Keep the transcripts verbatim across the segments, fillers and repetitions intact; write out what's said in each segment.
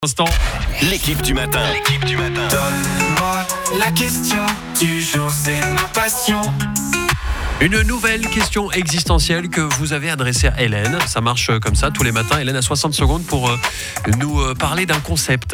Instant. L'équipe du matin. L'équipe du matin. Donne-moi la question du jour, c'est ma passion. Une nouvelle question existentielle que vous avez adressée à Hélène. Ça marche comme ça tous les matins. Hélène a soixante secondes pour euh, nous euh, parler d'un concept.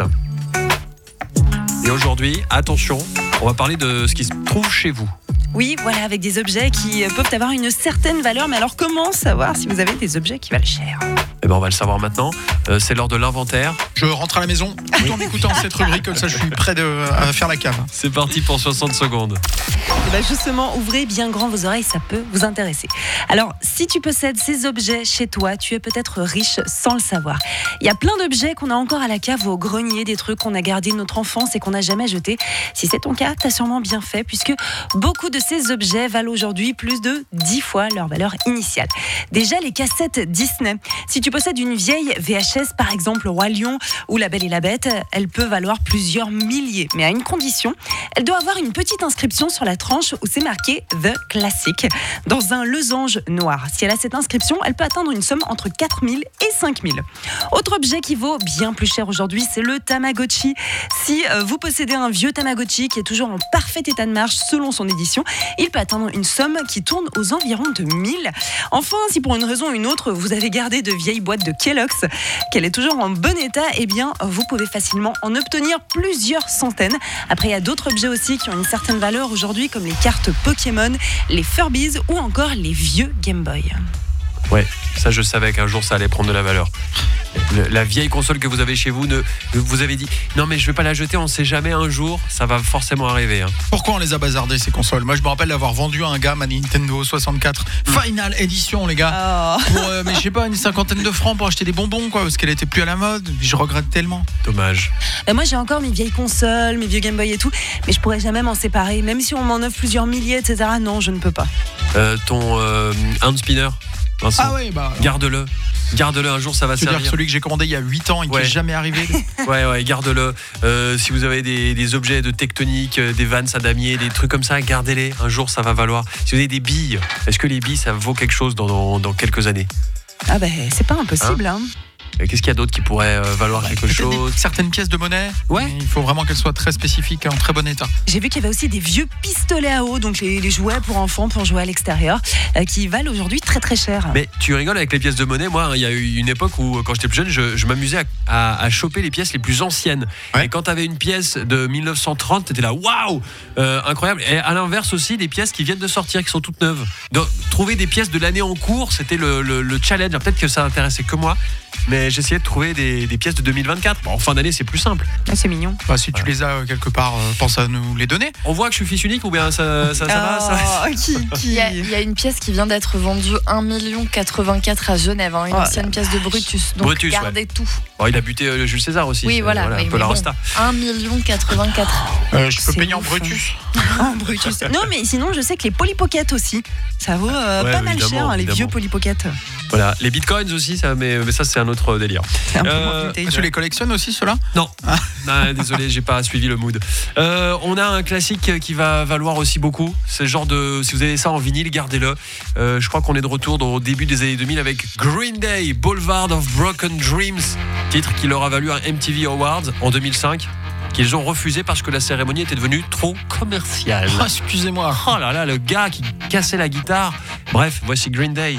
Et aujourd'hui, attention, on va parler de ce qui se trouve chez vous. Oui, voilà, avec des objets qui peuvent avoir une certaine valeur. Mais alors, comment savoir si vous avez des objets qui valent cher ? Eh ben, on va le savoir maintenant. Euh, c'est l'heure de l'inventaire. Je rentre à la maison tout en écoutant cette rubrique, comme ça je suis prêt de, à faire la cave. C'est parti pour soixante secondes. Et ben justement, ouvrez bien grand vos oreilles, ça peut vous intéresser. Alors, si tu possèdes ces objets chez toi, tu es peut-être riche sans le savoir. Il y a plein d'objets qu'on a encore à la cave ou au grenier, des trucs qu'on a gardés de notre enfance et qu'on n'a jamais jetés. Si c'est ton cas, t'as sûrement bien fait, puisque beaucoup de ces objets valent aujourd'hui plus de dix fois leur valeur initiale. Déjà, les cassettes Disney. Si tu possèdes une vieille V H S, par exemple Le Roi Lion ou La Belle et la Bête, elle peut valoir plusieurs milliers, mais à une condition, elle doit avoir une petite inscription sur la tranche où c'est marqué The Classic dans un losange noir. Si elle a cette inscription, elle peut atteindre une somme entre quatre mille et cinq mille. Autre objet qui vaut bien plus cher aujourd'hui, c'est le Tamagotchi. Si euh, vous possédez un vieux Tamagotchi qui est toujours en parfait état de marche selon son édition, il peut atteindre une somme qui tourne aux environs de mille. Enfin, si pour une raison ou une autre, vous avez gardé de vieilles boîtes de Kellogg's, qu'elle est toujours en bon état, eh bien, vous pouvez facilement en obtenir plusieurs centaines. Après, il y a d'autres objets aussi qui ont une certaine valeur aujourd'hui, comme les cartes Pokémon, les Furbies ou encore les vieux Game Boy. Ouais, ça je savais qu'un jour ça allait prendre de la valeur. Le, la vieille console que vous avez chez vous, ne, vous avez dit non mais je vais pas la jeter, on ne sait jamais, un jour ça va forcément arriver. Hein. Pourquoi on les a bazardées ces consoles ? Moi je me rappelle d'avoir vendu à un gars ma Nintendo soixante-quatre mmh. Final Edition les gars. Oh. Pour euh, mais je sais pas, une cinquantaine de francs pour acheter des bonbons quoi, parce qu'elle était plus à la mode. Je regrette tellement. Dommage. Et moi j'ai encore mes vieilles consoles, mes vieux Game Boy et tout, mais je pourrais jamais m'en séparer, même si on m'en offre plusieurs milliers, et cetera. Non, je ne peux pas. Euh, ton euh, hand spinner. Vincent, ah ouais, bah garde-le. Garde-le, un jour ça va servir. servir. Dire celui que j'ai commandé il y a huit ans et ouais. qui n'est jamais arrivé. Ouais, ouais, garde-le. Euh, si vous avez des, des objets de tectonique, des vannes à damier, des trucs comme ça, gardez-les. Un jour ça va valoir. Si vous avez des billes, est-ce que les billes ça vaut quelque chose dans, dans, dans quelques années ? Ah ben, c'est pas impossible, hein. hein. Qu'est-ce qu'il y a d'autre qui pourrait valoir ouais, quelque chose ? Certaines pièces de monnaie, ouais. Il faut vraiment qu'elles soient très spécifiques et en très bon état. J'ai vu qu'il y avait aussi des vieux pistolets à eau, donc les, les jouets pour enfants, pour jouer à l'extérieur, euh, qui valent aujourd'hui très très cher. Mais tu rigoles avec les pièces de monnaie. Moi, il y a eu une époque où, quand j'étais plus jeune, je, je m'amusais à, à, à choper les pièces les plus anciennes. Ouais. Et quand tu avais une pièce de dix-neuf cent trente, tu étais là, waouh, euh, incroyable. Et à l'inverse aussi, des pièces qui viennent de sortir, qui sont toutes neuves. Donc, trouver des pièces de l'année en cours, c'était le, le, le challenge. Alors, peut-être que ça intéressait que moi, mais j'essayais de trouver des, des pièces de deux mille vingt-quatre. Bon, en fin d'année, c'est plus simple. Ah, c'est mignon. Bah, si tu ouais. les as quelque part, euh, pense à nous les donner. On voit que je suis fils unique ou bien ça, ça, ça oh, va ça... qui, qui... Il, y a, il y a une pièce qui vient d'être vendue un million quatre-vingt-quatre à Genève, hein, une oh, ancienne pièce de Brutus. Donc Brutus, gardez ouais. tout. Bon, il a buté euh, Jules César aussi. Oui, voilà. voilà oui, un peu la bon, Rosta. un million quatre-vingt-quatre. Euh, je peux payer en Brutus. En Brutus. Non, mais sinon, je sais que les Polly Pocket aussi, ça vaut euh, ouais, pas mal cher, hein, les évidemment. vieux Polly Pocket. Voilà, les bitcoins aussi, ça, mais, mais ça, c'est un autre délire. C'est un peu euh, tu les collectionnes aussi, ceux-là ? Non. Ah. non, désolé, j'ai pas suivi le mood. Euh, on a un classique qui va valoir aussi beaucoup. C'est le genre de, si vous avez ça en vinyle, gardez-le. Euh, je crois qu'on est de retour au début des années deux mille avec Green Day, Boulevard of Broken Dreams, titre qui leur a valu un M T V Awards en deux mille cinq. Qu'ils ont refusé parce que la cérémonie était devenue trop commerciale. Oh, excusez-moi. Oh là là, le gars qui cassait la guitare. Bref, voici Green Day.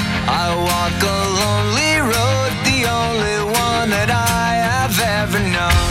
I walk a lonely road, the only one that I have ever known.